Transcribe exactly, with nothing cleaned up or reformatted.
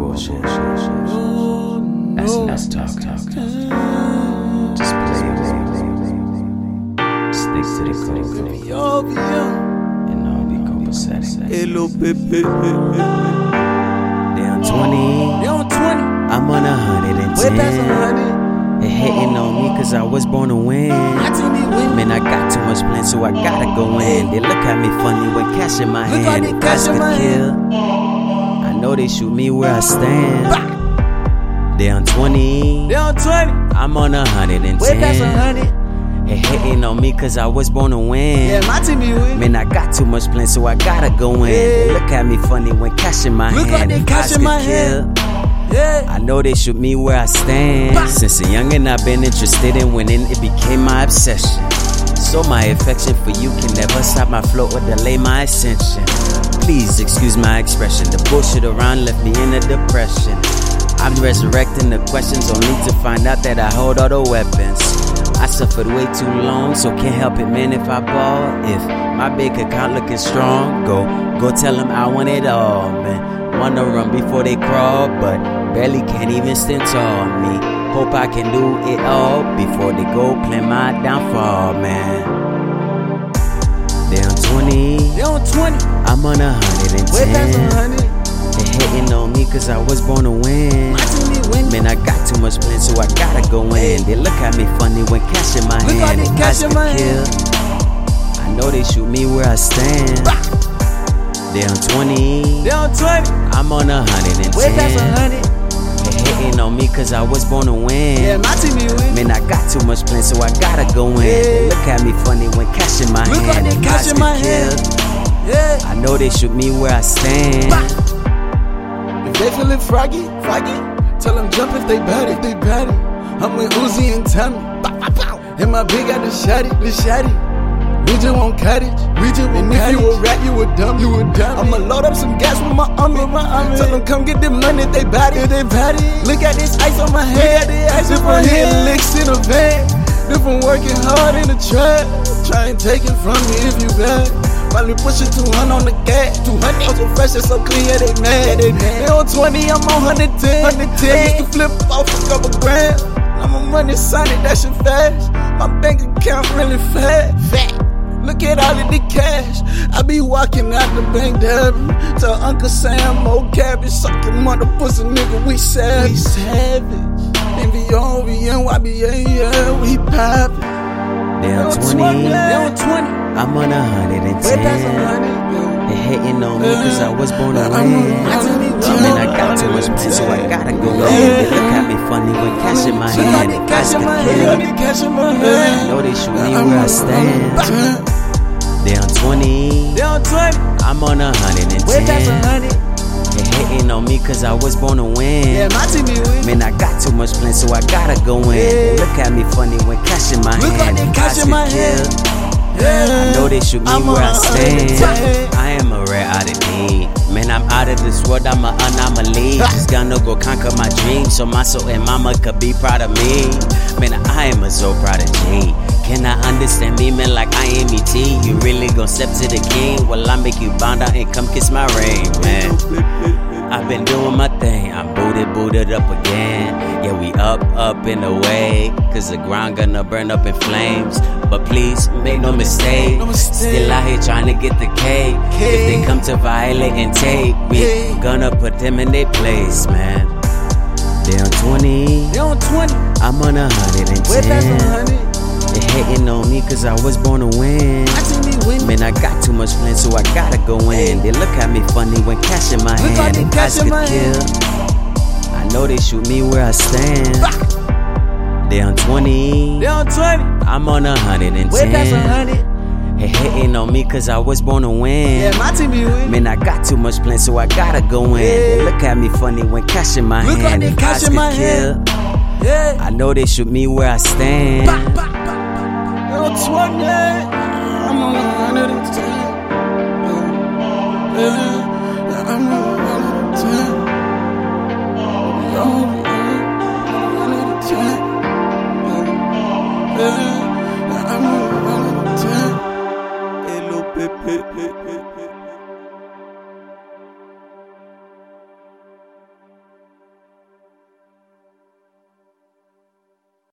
bullshit. That's less talk. Just play it. Stick to the code. And all be copacetic. Hello, baby. Down twenty. Down twenty. I'm on a hundred and ten. Way past a hundred. It hating on me cause I was born to win. Man, I got too much plan, so I gotta go in. They look at me funny with cash in my Look hand. how they If cash I in my could kill, I know they shoot me where I stand. Down twenty. Down twenty. I'm on a hundred and Way past a ten. hundred. It hating on me cause I was born to win. Yeah, my team be winning. Man, I got too much plan, so I gotta go in. They look at me funny when cash in my Look how hand. they If cash I in my could hand. kill, Yeah. I know they shoot me where I stand. Bah. Since a youngin' I've been interested in winning, it became my obsession. So my affection for you can never stop my flow or delay my ascension. Please excuse my expression. The bullshit around left me in a depression. I'm resurrecting the questions only to find out that I hold all the weapons. I suffered way too long, so can't help it, man, if I ball. If my bank account looking strong, go, go tell them I want it all, man. Wanna run before they crawl, but barely can't even stand tall. Me, hope I can do it all before they go plan my downfall, man. Down twenty, Down twenty. I'm on a hundred and Way past a ten. hundred. They hating on me cause I was born to win. My team be winning. Man, I got too much plan, so I gotta go in. They look at me funny when cash in my Look how hand. they If cash I in my could kill, I know they shoot me where I stand. Down twenty, Down twenty. I'm on a hundred and Way past a ten. hundred. They hating on me cause I was born to win. Yeah, my team be winning. Man, I got too much plan, so I gotta go in. They look at me funny when cash in my Look how hand. they If cash I in my could hand. kill, Yeah. I know they shoot me where I stand. If they feelin' froggy, froggy, tell them jump if they bad it, they bad it. I'm with Uzi and Tommy. Bow, bow, bow. And my big got the shotty, the shotty. We just want cottage, we just want and cottage. If you a rat, you a dumb, you a dumb. I'ma load up some gas with my arm, with my arm. Tell them come get the money, they body, they body. Look at this ice on my head, different head licks in a van. Different working hard in the trap. Try and take it from me if you bad. Probably pushing two hundred on the gas. two hundred. I'm so fresh and so clean, yeah, they mad. They, they on twenty, I'm on one hundred ten. one hundred ten. I used to flip off a couple grand. I'm a money Sonic, that shit fast. My bank account really fat. Fat. Look at all of the cash. I be walking out the bank, Devin. Tell Uncle Sam, old cabbage, sucking mother pussy nigga, we savage. We savage. N V O, V N Y B A, yeah, we poppin'. Down twenty, Down twenty. I'm on a hundred and Way past a ten. hundred. They hating on me cause I was born to I'm win. on- I'm on- Man, I got too much plan, so I gotta go in. They look at me funny when cash in my Look how hand. they If I cash in my could hand. kill, They cash in my I hand. know they shoot me where I stand. Down twenty, Down twenty. I'm on a hundred and Way past a ten. hundred. They hating on me cause I was born to win. Yeah, my team be winning. Man, I got too much plan, so I gotta go in. They look at me funny when cash in my Look how hand. they If I cash in could my hand. kill, Yeah. I know they shoot me I'm where I on a stand. hundred. I am a rare oddity. Man, I'm out of this world, I'm an anomaly. Just gonna go conquer my dreams so my soul and mama could be proud of me. Man, I am a soul prodigy. Can I understand me, man, like I am E T? You really gon' step to the king? Well, I make you bound out and come kiss my ring, man. I've been doing my thing, I'm booted, booted up again. Yeah, we up, up and away, cause the ground gonna burn up in flames. But please, make no mistake, No mistake. still out here trying to get the cake. If they come to violate and take, we Hey. gonna put them in their place, man. Down twenty, Down twenty. I'm on a hundred and Way past a ten. hundred. They hating on me cause I was born to win. My team be winning. Man, I got too much plan, so I gotta go in. They look at me funny when cash in my Look how hand. they If I cash in could my kill, I know they shoot me where I stand. Down twenty, Down twenty. I'm on a hundred and Way past a ten. hundred. They hating on me cause I was born to win. Yeah, my team be winning. Man, I got too much plan, so I gotta go in. They Yeah. look at me funny when cash in my Look how hand. they If cash I in my could kill, hand. Yeah. I know they shoot me where I stand. Down twenty. I'm on one hundred ten. Yeah.